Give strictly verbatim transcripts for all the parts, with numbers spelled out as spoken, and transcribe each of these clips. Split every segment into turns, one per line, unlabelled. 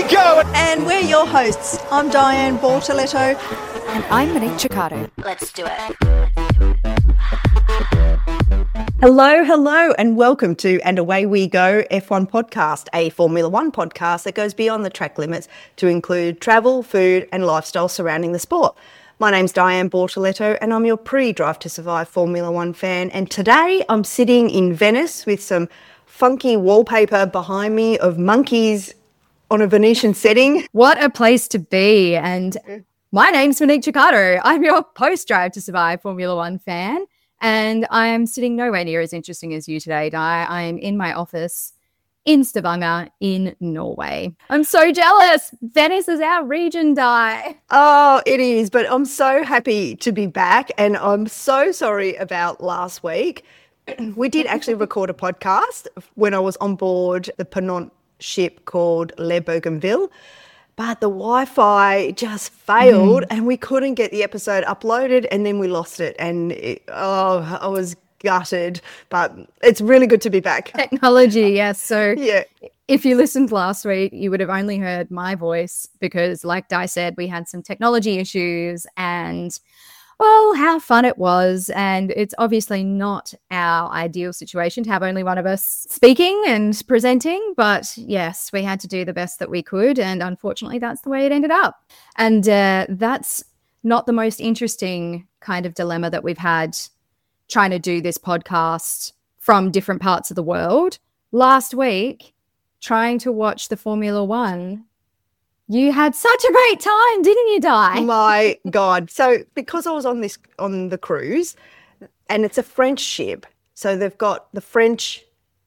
go!
And we're your hosts. I'm Diane Bortoletto.
And I'm Monique Ciccardo.
Let's do it.
Hello, hello, and welcome to And Away We Go F one podcast, a Formula One podcast that goes beyond the track limits to include travel, food, and lifestyle surrounding the sport. My name's Diane Bortoletto, and I'm your pre-Drive to Survive Formula One fan. And today I'm sitting in Venice with some funky wallpaper behind me of monkeys on a Venetian setting.
What a place to be. And my name's Monique Ciccardo. I'm your post-Drive to Survive Formula One fan. And I'm sitting nowhere near as interesting as you today, Di. I'm in my office in Stavanger in Norway. I'm so jealous. Venice is our region, Di.
Oh, it is. But I'm so happy to be back. And I'm so sorry about last week. We did actually record a podcast when I was on board the Ponant ship called Le Bougainville. But the Wi-Fi just failed mm. and we couldn't get the episode uploaded, and then we lost it. And it, oh, I was gutted, but it's really good to be back.
Technology, yes. So
yeah.
If you listened last week, you would have only heard my voice because, like Di said, we had some technology issues and, well, how fun it was. And it's obviously not our ideal situation to have only one of us speaking and presenting. But yes, we had to do the best that we could. And unfortunately, that's the way it ended up. And uh, that's not the most interesting kind of dilemma that we've had trying to do this podcast from different parts of the world. Last week, trying to watch the Formula One, you had such a great time, didn't you, Di?
My God. So because I was on this on the cruise, and it's a French ship, so they've got the French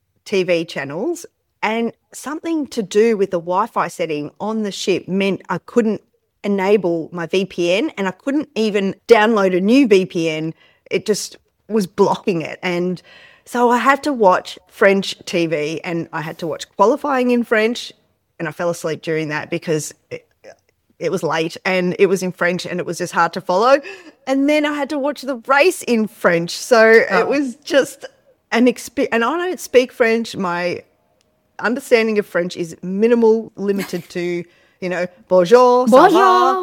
T V channels, and something to do with the Wi-Fi setting on the ship meant I couldn't enable my V P N, and I couldn't even download a new V P N. It just was blocking it. And so I had to watch French T V, and I had to watch qualifying in French. And I fell asleep during that because it, it was late and it was in French and it was just hard to follow. And then I had to watch the race in French. So oh. it was just an experience. And I don't speak French. My understanding of French is minimal, limited to, you know, bonjour,
bonjour,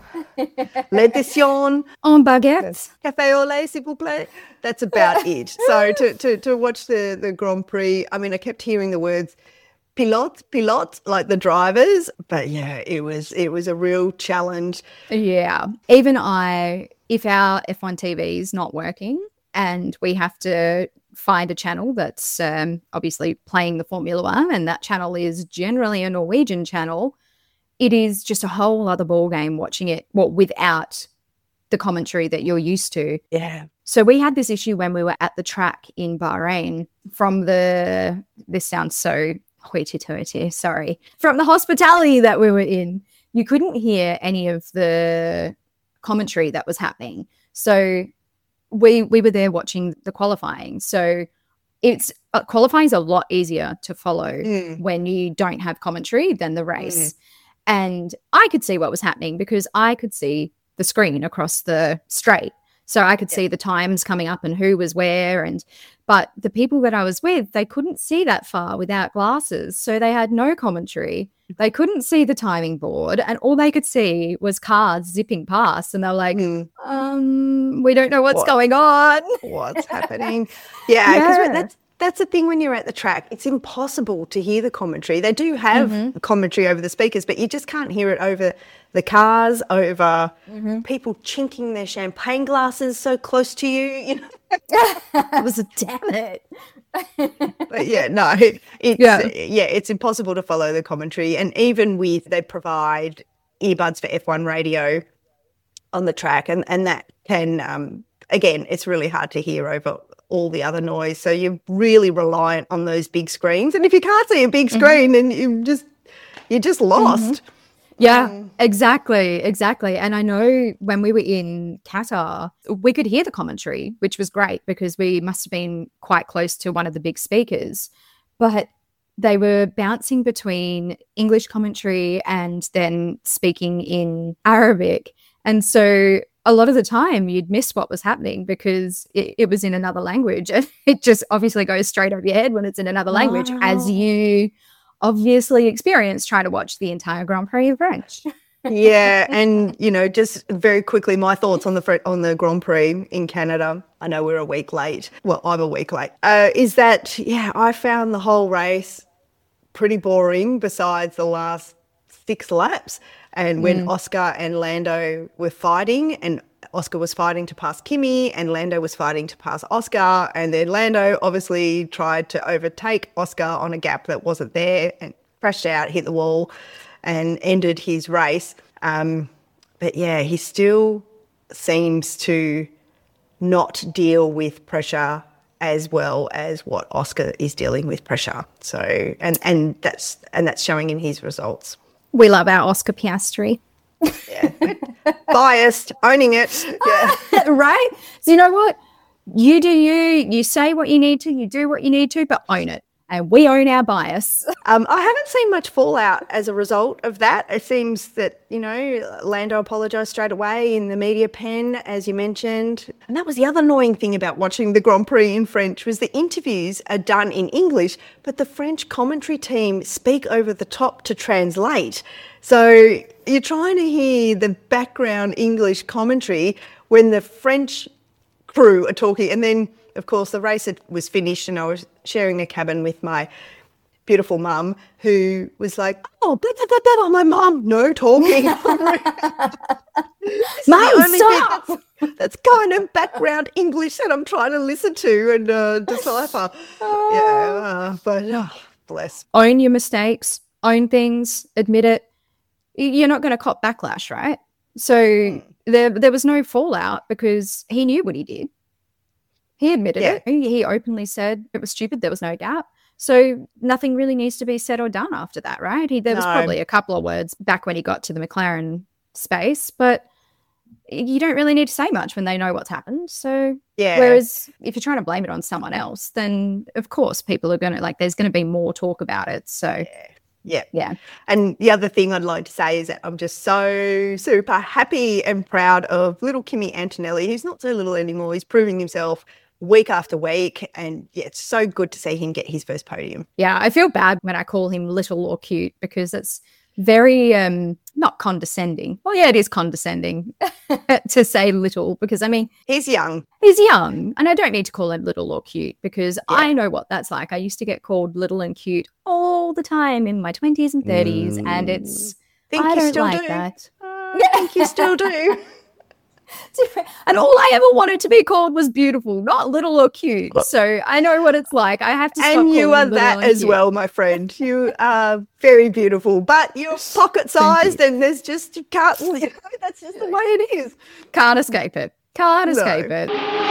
l'édition,
en baguette,
café au lait, s'il vous plaît. That's about it. So to, to, to watch the, the Grand Prix, I mean, I kept hearing the words pilote, pilote, like the drivers. But yeah, it was it was a real challenge.
Yeah. Even I, if our F one T V is not working and we have to find a channel that's um, obviously playing the Formula One, and that channel is generally a Norwegian channel, it is just a whole other ball game watching it well, without the commentary that you're used to.
Yeah.
So we had this issue when we were at the track in Bahrain from the, this sounds so hoity-toity, sorry, from the hospitality that we were in. You couldn't hear any of the commentary that was happening. So we we were there watching the qualifying. So it's uh, qualifying is a lot easier to follow mm. when you don't have commentary than the race. Mm. And I could see what was happening because I could see the screen across the straight. So I could yeah. see the times coming up and who was where. And but the people that I was with, they couldn't see that far without glasses. So they had no commentary. They couldn't see the timing board, and all they could see was cars zipping past. And they were like, mm. um, we don't know what's what? going on.
What's happening? Yeah, because yeah. that's that's the thing when you're at the track. It's impossible to hear the commentary. They do have mm-hmm. commentary over the speakers, but you just can't hear it over the cars, over mm-hmm. people chinking their champagne glasses so close to you. You know,
it was a damn it.
But yeah, no, it, it's yeah. yeah, it's impossible to follow the commentary. And even with, they provide earbuds for F one radio on the track, and and that can um, again, it's really hard to hear over all the other noise. So you're really reliant on those big screens. And if you can't see a big screen, mm-hmm. then you just you're just lost.
Mm-hmm. Yeah, um, exactly, exactly. And I know when we were in Qatar, we could hear the commentary, which was great because we must have been quite close to one of the big speakers. But they were bouncing between English commentary and then speaking in Arabic. And so a lot of the time you'd miss what was happening because it, it was in another language. And it just obviously goes straight over your head when it's in another language,
wow.
as you obviously experienced trying to watch the entire Grand Prix of French.
Yeah, and you know, just very quickly, my thoughts on the fr- on the Grand Prix in Canada. I know we're a week late. Well, I'm a week late. Uh, is that yeah? I found the whole race pretty boring. Besides the last six laps, and when
Mm.
Oscar and Lando were fighting, and Oscar was fighting to pass Kimi, and Lando was fighting to pass Oscar, and then Lando obviously tried to overtake Oscar on a gap that wasn't there, and crashed out, hit the wall, and ended his race. Um, but yeah, he still seems to not deal with pressure as well as what Oscar is dealing with pressure. So, and and that's and that's showing in his results.
We love our Oscar Piastri.
Yeah, biased, owning it. Yeah.
Right? So you know what? You do you. You say what you need to. You do what you need to, but own it. And we own our bias.
Um, I haven't seen much fallout as a result of that. It seems that, you know, Lando apologised straight away in the media pen, as you mentioned. And that was the other annoying thing about watching the Grand Prix in French was the interviews are done in English, but the French commentary team speak over the top to translate. So you're trying to hear the background English commentary when the French crew are talking, and then of course the race had, was finished, and I was sharing a cabin with my beautiful mum, who was like, "Oh, blah, blah, blah, blah." My mum, no talking.
Mum, stop!
That's, that's kind of background English that I'm trying to listen to and uh, decipher.
Oh.
Yeah, uh, but oh, bless.
Own your mistakes. Own things. Admit it. You're not going to cop backlash, right? So there, there was no fallout because he knew what he did. He admitted
Yeah.
it. He, he openly said it was stupid. There was no gap. So nothing really needs to be said or done after that, right? He, there was
No.
probably a couple of words back when he got to the McLaren space, but you don't really need to say much when they know what's happened. So
Yeah.
whereas if you're trying to blame it on someone else, then of course people are going to, like, there's going to be more talk about it. So
Yeah.
yeah.
And the other thing I'd like to say is that I'm just so super happy and proud of little Kimi Antonelli, who's not so little anymore. He's proving himself week after week. And yeah, it's so good to see him get his first podium.
Yeah, I feel bad when I call him little or cute because it's very um not condescending. Well, yeah, it is condescending to say little because, I mean,
He's young.
he's young and I don't need to call him little or cute because
Yeah.
I know what that's like. I used to get called little and cute all the time in my twenties and thirties and it's,
Think
I
you
don't
still
like
do.
that.
Uh, I think you still do.
And all I ever wanted to be called was beautiful, not little or cute. So I know what it's like. I have to stop
And you
calling
are
him little
that
and
as
cute.
well, my friend. You are very beautiful, but you're pocket sized and there's just, you can't, you know, that's just the way it is.
Can't escape it. Can't
No.
escape it.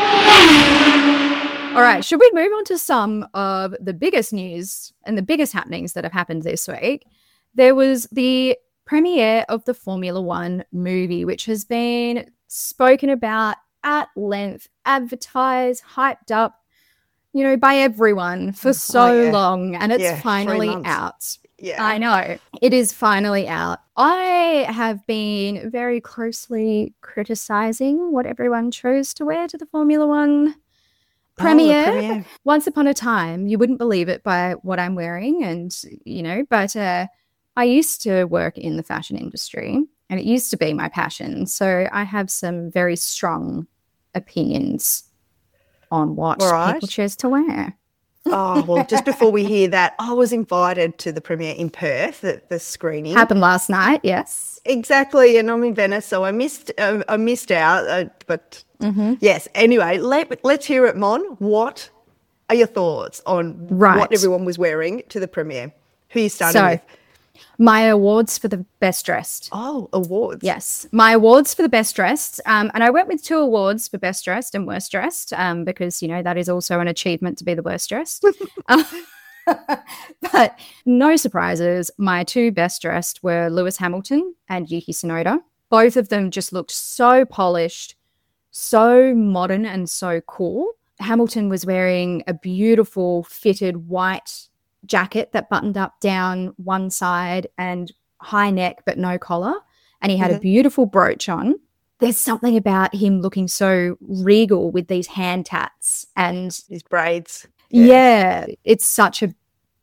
All right, should we move on to some of the biggest news and the biggest happenings that have happened this week? There was the premiere of the Formula One movie, which has been spoken about at length, advertised, hyped up, you know, by everyone for so
yeah.
long, and it's
Yeah, three
finally
months.
out.
Yeah.
I know. It is finally out. I have been very closely criticizing what everyone chose to wear to the Formula One premiere.
Oh, the premiere.
Once upon a time, you wouldn't believe it by what I'm wearing, and, you know, but uh, I used to work in the fashion industry, and it used to be my passion. So I have some very strong opinions on what
All right.
people chose to wear.
Oh, well, just before we hear that, I was invited to the premiere in Perth, the, the screening.
Happened last night, yes.
Exactly, and I'm in Venice, so I missed uh, I missed out. Uh, but yes, anyway, let, let's hear it, Mon. What are your thoughts on
Right.
what everyone was wearing to the premiere? Who are you starting
So,
with?
my awards for the best dressed.
Oh, awards.
Yes, my awards for the best dressed. Um, and I went with two awards for best dressed and worst dressed um, because, you know, that is also an achievement to be the worst dressed. Um, but no surprises. My two best dressed were Lewis Hamilton and Yuki Tsunoda. Both of them just looked so polished, so modern and so cool. Hamilton was wearing a beautiful fitted white jacket that buttoned up down one side and high neck but no collar, and he had a
Mhm.
beautiful brooch on. There's something about him looking so regal with these hand tats, and
His braids.
yeah, it's such a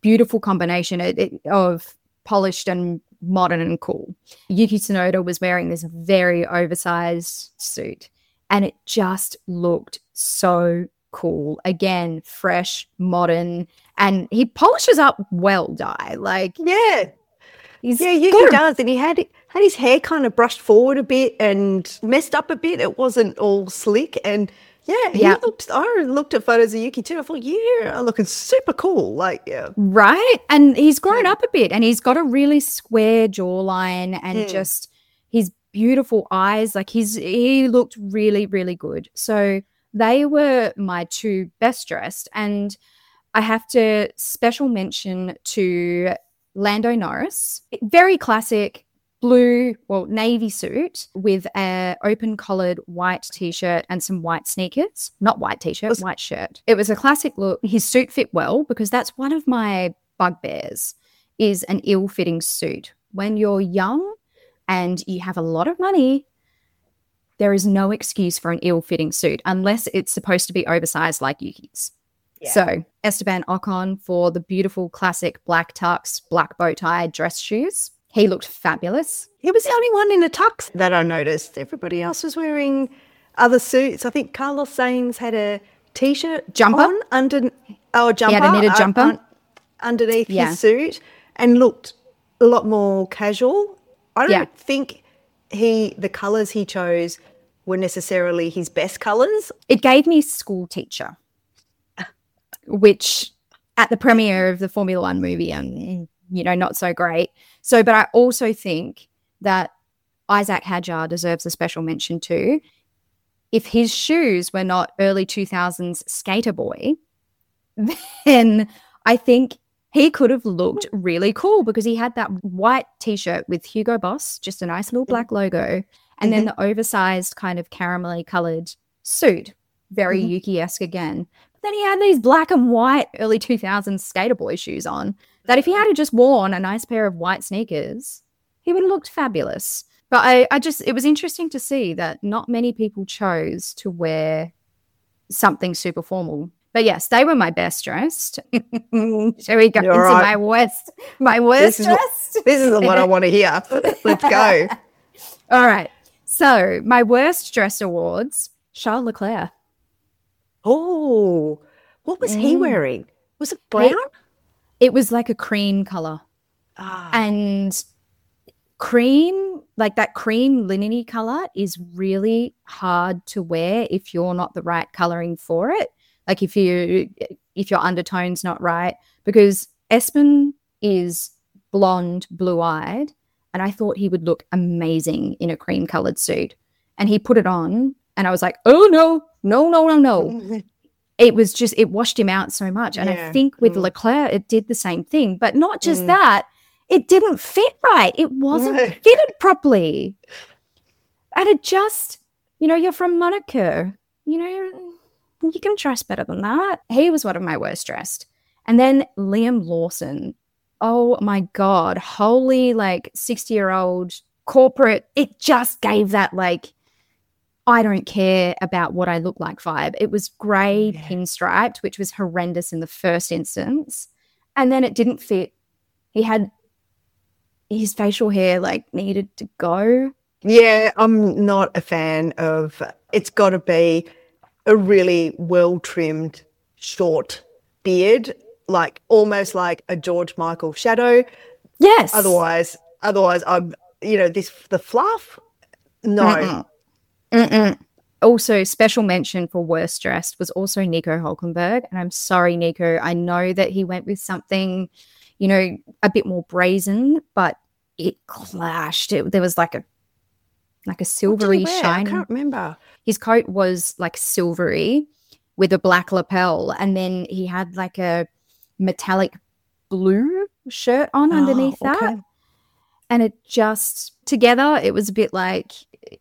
beautiful combination it, it, of polished and modern and cool. Yuki Tsunoda was wearing this very oversized suit, and it just looked so cool. Again, fresh, modern, and he polishes up well, Di. Like,
yeah.
He's
yeah, Yuki does. And he had had his hair kind of brushed forward a bit and messed up a bit. It wasn't all slick. And yeah, he
Yeah.
looked, I looked at photos of Yuki too. I thought, yeah, looking super cool. Like, yeah.
Right? And he's grown up a bit, and he's got a really square jawline and
Mm.
just his beautiful eyes. Like he's he looked really, really good. So they were my two best dressed. And I have to special mention to Lando Norris. Very classic blue, well, navy suit with a open collared white t-shirt and some white sneakers. Not white t-shirt,
Was-
white shirt. It was a classic look. His suit fit well because that's one of my bugbears is an ill-fitting suit. When you're young and you have a lot of money, there is no excuse for an ill-fitting suit unless it's supposed to be oversized like Yuki's.
Yeah.
So Esteban Ocon for the beautiful classic black tux, black bow tie dress shoes. He looked fabulous.
He was the only one in a tux that I noticed. Everybody else was wearing other suits. I think Carlos Sainz had a t-shirt
Jumper?
on under oh a jumper.
He had a knitted
uh,
jumper.
un- underneath
Yeah.
his suit and looked a lot more casual. I don't
Yeah.
think he the colours he chose were necessarily his best colours.
It gave me school teacher, which at the premiere of the Formula One movie, and you know, not so great. So, but I also think that Isaac Hadjar deserves a special mention too. If his shoes were not early two thousands skater boy, then I think he could have looked really cool because he had that white t-shirt with Hugo Boss, just a nice little black logo, and then the oversized kind of caramelly colored suit, very
Mhm.
Yuki-esque again. But then he had these black and white early two thousands skater boy shoes on that if he had just worn a nice pair of white sneakers, he would have looked fabulous. But I, I just, it was interesting to see that not many people chose to wear something super formal. But yes, they were my best dressed. Shall we go
You're
into
right.
my worst, my worst
This is what-
dressed?
This is the one I want to hear. Let's go.
All right. So my worst dressed awards, Charles Leclerc.
Oh, what was he
Mm.
wearing? Was it brown?
It was like a cream color.
Ah,
And cream, like that cream linen-y color is really hard to wear if you're not the right coloring for it. Like if you if your undertone's not right, because Espen is blonde, blue-eyed, and I thought he would look amazing in a cream colored suit. And he put it on and I was like, oh no, no, no, no, no. It was just, it washed him out so much. And I
Yeah.
think with
Mm.
Leclerc, it did the same thing. But not just
Mm.
that, it didn't fit right. It wasn't
No.
fitted properly. And it just, you know, you're from Monaco. You know, you can dress better than that. He was one of my worst dressed. And then Liam Lawson. Oh my God. Holy, like sixty year old corporate. It just gave that, like, I don't care about what I look like vibe. It was grey
Yeah.
pinstriped, which was horrendous in the first instance. And then it didn't fit. He had his facial hair like needed to go.
Yeah, I'm not a fan of. It's got to be a really well trimmed, short beard, like almost like a George Michael shadow.
Yes.
Otherwise, otherwise, I'm you know this the fluff. No,
Mm-mm. Mm-mm. Also, special mention for worst dressed was also Nico Hulkenberg. And I'm sorry, Nico. I know that he went with something, you know, a bit more brazen, but it clashed. It, there was like a like a
What did he
silvery
wear? I
shine.
can't remember.
His coat was like silvery with a black lapel, and then he had like a metallic blue shirt on underneath
Oh,
that.
okay.
And it just together, it was a bit like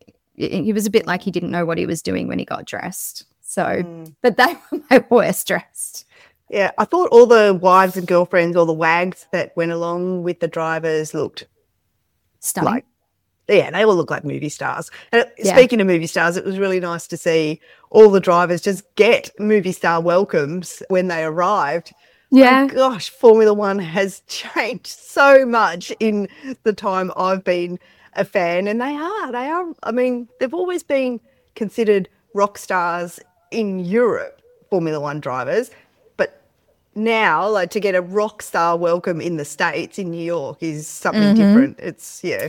he was a bit like he didn't know what he was doing when he got dressed. So,
Mm.
but they were my worst dressed.
Yeah, I thought all the wives and girlfriends, all the wags that went along with the drivers looked
Stunning.
like, yeah, they all look like movie stars. And it-
Yeah.
speaking of movie stars, it was really nice to see all the drivers just get movie star welcomes when they arrived.
Yeah.
Oh, gosh, Formula One has changed so much in the time I've been a fan, and they are, they are, I mean, they've always been considered rock stars in Europe, Formula One drivers, but now, like, to get a rock star welcome in the States, in New York, is something
Mm-hmm.
different. It's, yeah.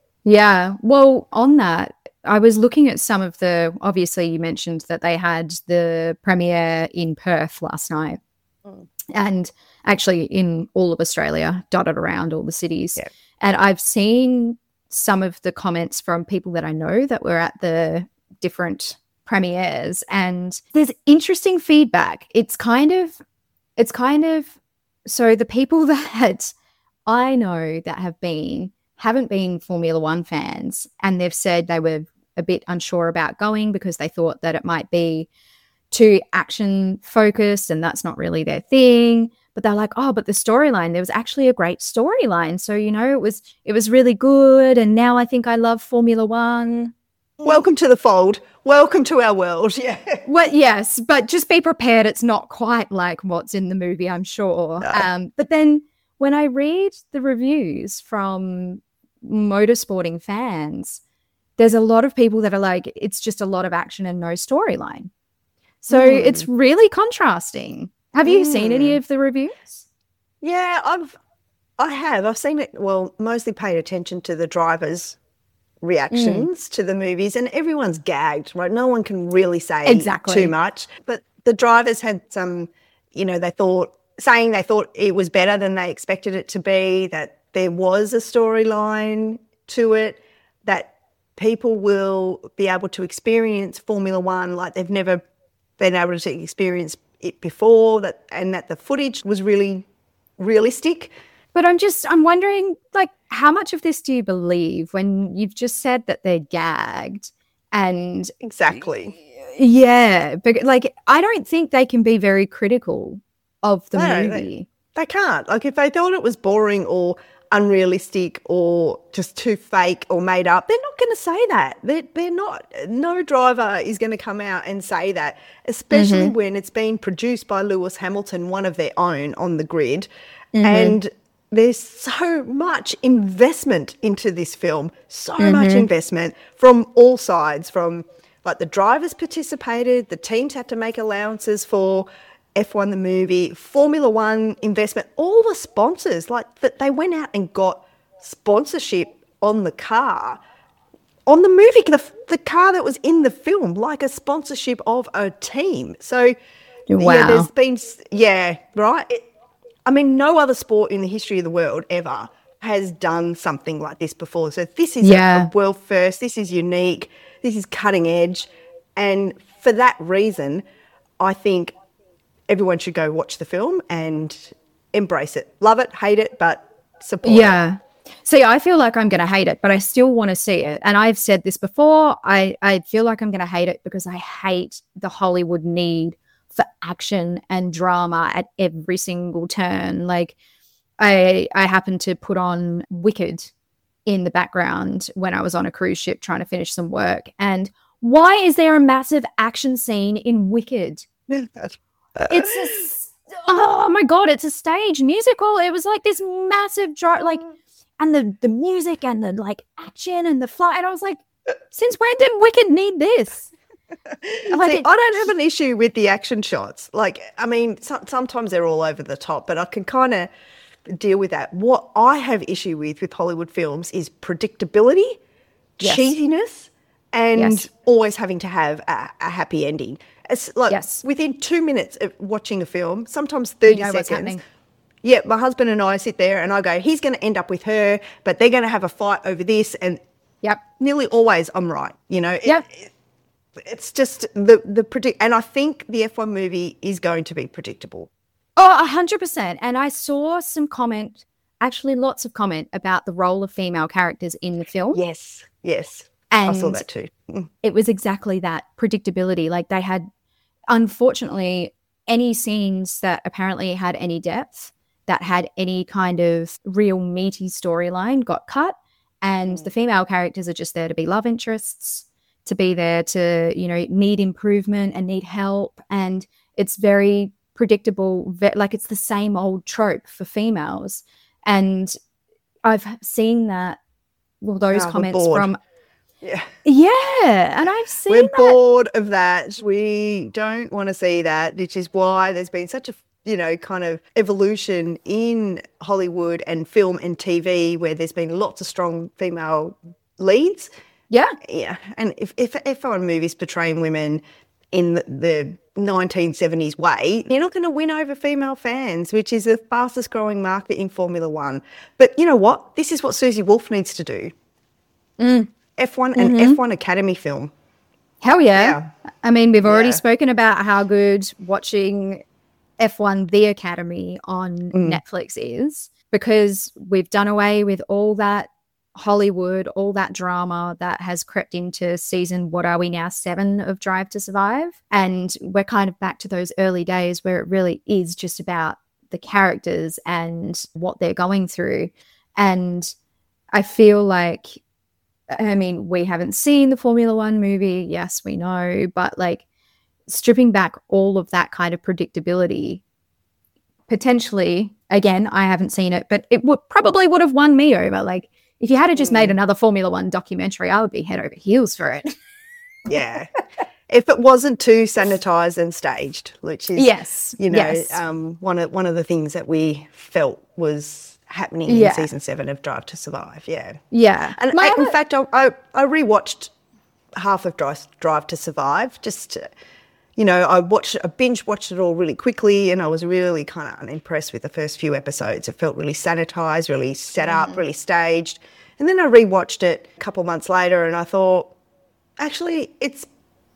Yeah. Well, on that, I was looking at some of the, obviously you mentioned that they had the premiere in Perth last night.
Mm.
And actually in all of Australia, dotted around all the cities.
Yeah.
And I've seen some of the comments from people that I know that were at the different premieres, and there's interesting feedback. It's kind of, it's kind of, so the people that I know that have been, haven't been Formula One fans, and they've said they were a bit unsure about going because they thought that it might be too action focused and that's not really their thing. But they're like, oh, but the storyline, there was actually a great storyline. So, you know, it was it was really good. And now I think I love Formula One.
Welcome to the fold. Welcome to our world. Yeah.
Well, yes, but just be prepared. It's not quite like what's in the movie, I'm sure.
No.
Um, but then when I read the reviews from motorsporting fans, there's a lot of people that are like, it's just a lot of action and no storyline. So
Mm.
it's really contrasting. Have you mm. seen any of the reviews?
Yeah, I've, I have. I've seen it, well, mostly paid attention to the drivers' reactions mm. to the movies, and everyone's gagged, right? No one can really say
exactly.
too much. But the drivers had some, you know, they thought, saying they thought it was better than they expected it to be, that there was a storyline to it, that people will be able to experience Formula One like they've never been able to experience it before, that and that the footage was really realistic.
But I'm just, I'm wondering, like, how much of this do you believe when you've just said that they're gagged? And
exactly.
Yeah, but like, I don't think they can be very critical of the
no,
movie.
They, they can't. Like, if they thought it was boring or unrealistic or just too fake or made up, they're not going to say that. They're, they're not. No driver is going to come out and say that, especially mm-hmm. when it's been produced by Lewis Hamilton, one of their own on the grid. Mm-hmm. And there's so much investment into this film, so mm-hmm. much investment from all sides, from like the drivers participated, the teams had to make allowances for F one the movie, Formula One investment, all the sponsors, like that they went out and got sponsorship on the car, on the movie, the, the car that was in the film, like a sponsorship of a team. So
wow.
yeah, there's been, yeah, right? It, I mean, no other sport in the history of the world ever has done something like this before. So this is yeah. a, a world first. This is unique. This is cutting edge. And for that reason, I think everyone should go watch the film and embrace it. Love it, hate it, but support
yeah.
it.
See, I feel like I'm going to hate it, but I still want to see it. And I've said this before. I, I feel like I'm going to hate it because I hate the Hollywood need for action and drama at every single turn. Like, I I happened to put on Wicked in the background when I was on a cruise ship trying to finish some work. And why is there a massive action scene in Wicked?
It's
a, oh my God, it's a stage musical. It was like this massive, dra- like, and the, the music and the like action and the flight. And I was like, since when did Wicked need this?
Like, See, it, I don't have an issue with the action shots. Like, I mean, so, sometimes they're all over the top, but I can kind of deal with that. What I have issue with with Hollywood films is predictability, yes. cheesiness, and yes. always having to have a, a happy ending. It's like yes. within two minutes of watching a film, sometimes thirty
you know
seconds. Yeah, my husband and I sit there and I go, he's going to end up with her, but they're going to have a fight over this. And
yep.
nearly always I'm right. You know, it,
yep.
it, it's just the, the predict. And I think the F one movie is going to be predictable.
Oh, a hundred percent. And I saw some comment, actually lots of comment about the role of female characters in the film.
Yes, yes.
And
I saw that too. Mm.
It was exactly that, predictability. Like they had, unfortunately, any scenes that apparently had any depth, that had any kind of real meaty storyline got cut. And mm. the female characters are just there to be love interests, to be there to, you know, need improvement and need help. And it's very predictable, ve- like it's the same old trope for females. And I've seen that, well, those
Oh, we're
comments
bored.
from,
Yeah.
yeah, and I've seen
We're
that.
bored of that. We don't want to see that, which is why there's been such a, you know, kind of evolution in Hollywood and film and T V where there's been lots of strong female leads.
Yeah,
Yeah. And if, if, if on movies portraying women in the, the nineteen seventies way, you're not going to win over female fans, which is the fastest growing market in Formula One. But you know what? This is what Susie Wolf needs to do.
Mm.
F one, an F one Academy film.
Hell yeah.
Yeah.
I mean, we've already
Yeah.
spoken about how good watching F one The Academy on Netflix is, because we've done away with all that Hollywood, all that drama that has crept into season, what are we now, seven of Drive to Survive? And we're kind of back to those early days where it really is just about the characters and what they're going through. And I feel like, I mean, we haven't seen the Formula One movie. Yes, we know. But like stripping back all of that kind of predictability, potentially, again, I haven't seen it, but it would probably would have won me over. Like if you had just made another Formula One documentary, I would be head over heels for it.
Yeah. If it wasn't too sanitized and staged, which is,
Yes.
you know,
yes.
um, one of one of the things that we felt was happening
Yeah.
in season seven of Drive to Survive. Yeah.
yeah.
And
My
I, in
other-
fact, I, I, I rewatched half of Drive, Drive to Survive. Just, to, you know, I watched, I binge watched it all really quickly, and I was really kind of unimpressed with the first few episodes. It felt really sanitized, really set up, really staged. And then I rewatched it a couple months later, and I thought, actually, it's.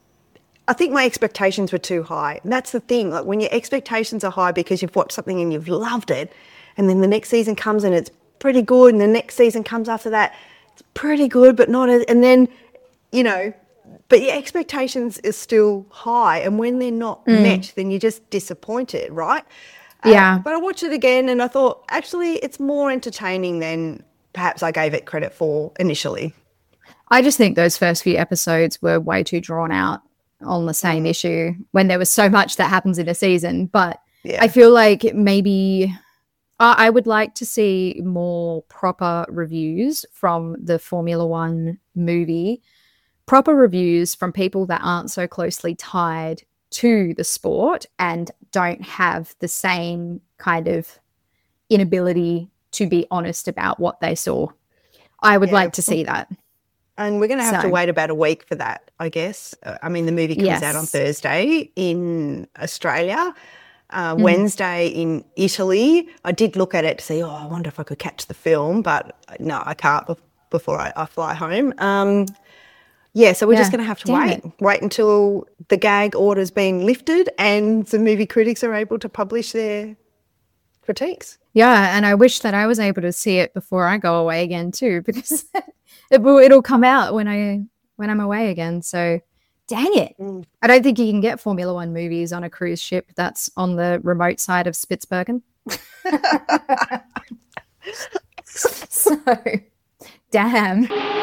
I think my expectations were too high. And that's the thing. Like when your expectations are high because you've watched something and you've loved it, and then the next season comes and it's pretty good, and the next season comes after that, it's pretty good, but not as, and then, you know, but your expectations is still high, and when they're not met, then you're just disappointed, right? Uh,
Yeah.
but I watched it again and I thought, actually, it's more entertaining than perhaps I gave it credit for initially.
I just think those first few episodes were way too drawn out on the same issue when there was so much that happens in a season. But
Yeah.
I feel like maybe I I would like to see more proper reviews from the Formula One movie, proper reviews from people that aren't so closely tied to the sport and don't have the same kind of inability to be honest about what they saw. I would
Yeah.
like to see that.
And we're going to have to
So-
wait about a week for that, I guess. Uh, I mean, the movie comes out on
Yes.
Thursday in Australia, uh, Wednesday in Italy. I did look at it to see, oh, I wonder if I could catch the film, but no, I can't bef- before I, I fly home. Um, yeah, so we're just
Yeah,
going to have to
damn
wait,
it.
wait until the gag order's been lifted and the movie critics are able to publish their critiques.
Yeah, and I wish that I was able to see it before I go away again too, because it will it'll come out when I when I'm away again. So, dang it!
Mm.
I don't think you can get Formula One movies on a cruise ship that's on the remote side of Spitsbergen. So, damn.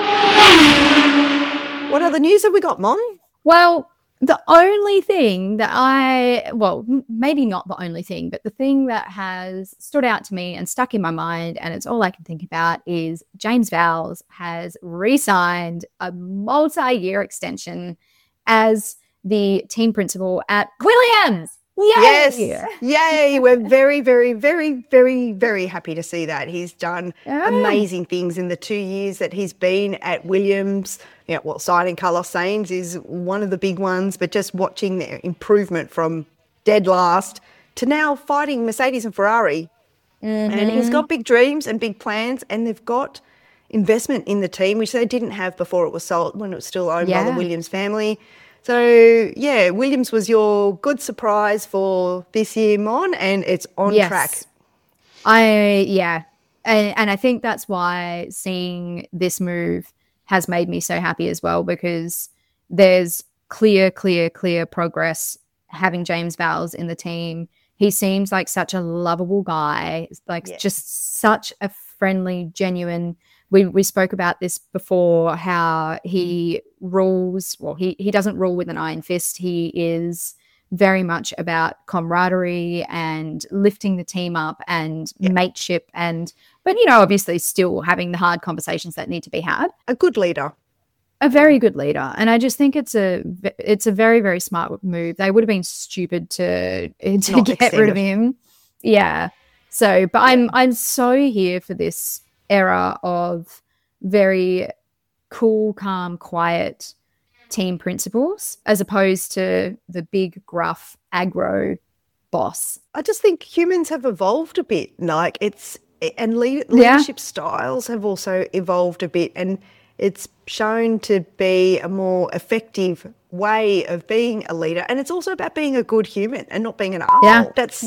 What other news have we got, Mom?
Well, the only thing that I, well, m- maybe not the only thing, but the thing that has stood out to me and stuck in my mind, and it's all I can think about, is James Vowles has re signed a multi year extension as the team principal at Williams. Yay!
Yes. Yay. We're very, very, very, very, very happy to see that. He's done
Yeah.
amazing things in the two years that he's been at Williams. Yeah, well, signing Carlos Sainz is one of the big ones, but just watching their improvement from dead last to now fighting Mercedes and Ferrari. And he's got big dreams and big plans, and they've got investment in the team, which they didn't have before it was sold, when it was still owned by
Yeah.
the Williams family. So, yeah, Williams was your good surprise for this year, Mon, and it's on
Yes.
track.
I yeah, and, and I think that's why seeing this move has made me so happy as well, because there's clear, clear, clear progress having James Vowles in the team. He seems like such a lovable guy, like
Yeah.
just such a friendly, genuine. We we spoke about this before, how he rules. Well, he he doesn't rule with an iron fist. He is very much about camaraderie and lifting the team up and yeah. mateship and, but, you know, obviously still having the hard conversations that need to be had.
A good leader.
A very good leader. And I just think it's a it's a very, very smart move. They would have been stupid to, to
Not
get rid of him. Yeah. So, but yeah. I'm I'm so here for this era of very cool, calm, quiet team principles as opposed to the big, gruff, aggro boss.
I just think humans have evolved a bit. Like it's and lead, leadership yeah. styles have also evolved a bit, and it's shown to be a more effective way of being a leader. And it's also about being a good human and not being an asshole.
Yeah.
That's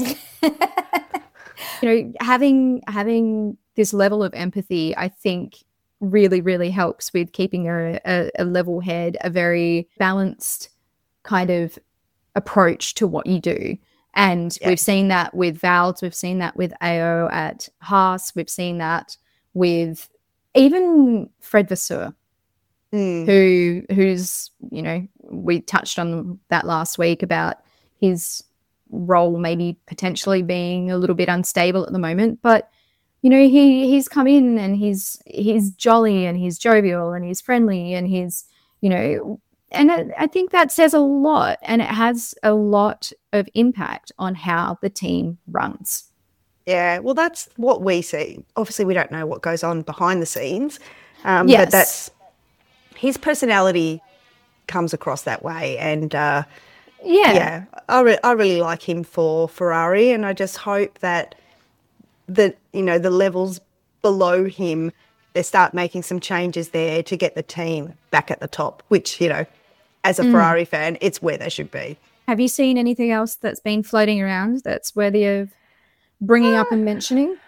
you know, having having this level of empathy, I think really, really helps with keeping a, a, a level head, a very balanced kind of approach to what you do. And yeah. we've seen that with Vals, we've seen that with A O at Haas, we've seen that with even Fred Vasseur, mm. who who's, you know, we touched on that last week about his role maybe potentially being a little bit unstable at the moment. But, you know, he he's come in and he's he's jolly and he's jovial and he's friendly and he's, you know, and I, I think that says a lot, and it has a lot of impact on how the team runs.
Yeah, well, that's what we see. Obviously, we don't know what goes on behind the scenes, um,
yes.
but that's his personality comes across that way. And uh,
yeah,
yeah, I, re- I really like him for Ferrari, and I just hope that that you know the levels below him, they start making some changes there to get the team back at the top. Which, you know, as a mm. Ferrari fan, it's where they should be.
Have you seen anything else that's been floating around that's worthy of bringing uh, up and mentioning?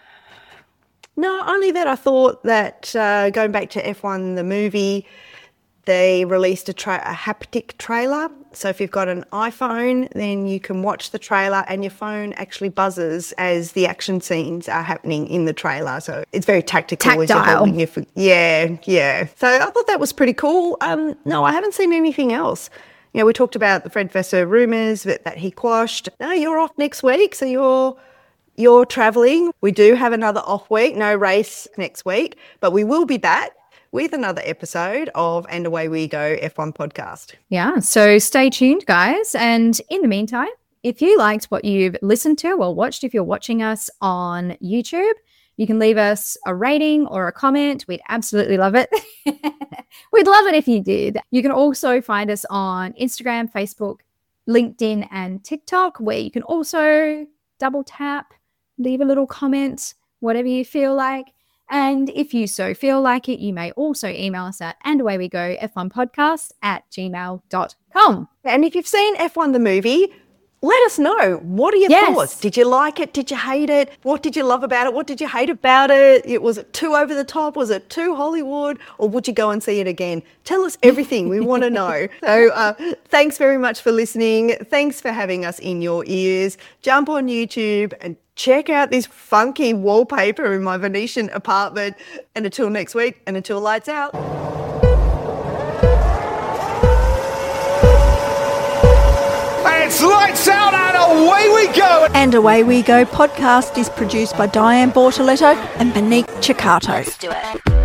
No, only that I thought that uh, going back to F one, the movie, they released a, tra- a haptic trailer. So if you've got an iPhone, then you can watch the trailer and your phone actually buzzes as the action scenes are happening in the trailer. So it's very tactical.
Tactile.
As you're holding your f- yeah, yeah. So I thought that was pretty cool. Um, no, I haven't seen anything else. You know, we talked about the Fred Vasseur rumours that, that he quashed. No, you're off next week, so you're... You're travelling. We do have another off week, no race next week, but we will be back with another episode of And Away We Go F one podcast.
Yeah, so stay tuned, guys. And in the meantime, if you liked what you've listened to or watched, if you're watching us on YouTube, you can leave us a rating or a comment. We'd absolutely love it. We'd love it if you did. You can also find us on Instagram, Facebook, LinkedIn, and TikTok, where you can also double tap, leave a little comment, whatever you feel like. And if you so feel like it, you may also email us at andawaywegof one podcast at gmail dot com.
And if you've seen F one the movie, let us know. What are your
yes.
thoughts? Did you like it? Did you hate it? What did you love about it? What did you hate about it? it? Was it too over the top? Was it too Hollywood? Or would you go and see it again? Tell us everything. We want to know. So uh, thanks very much for listening. Thanks for having us in your ears. Jump on YouTube and check out this funky wallpaper in my Venetian apartment. And until next week, and until lights out.
It's lights out and away we go!
And Away We Go podcast is produced by Diane Bortoletto and Monique Ciccato.
Let's do it.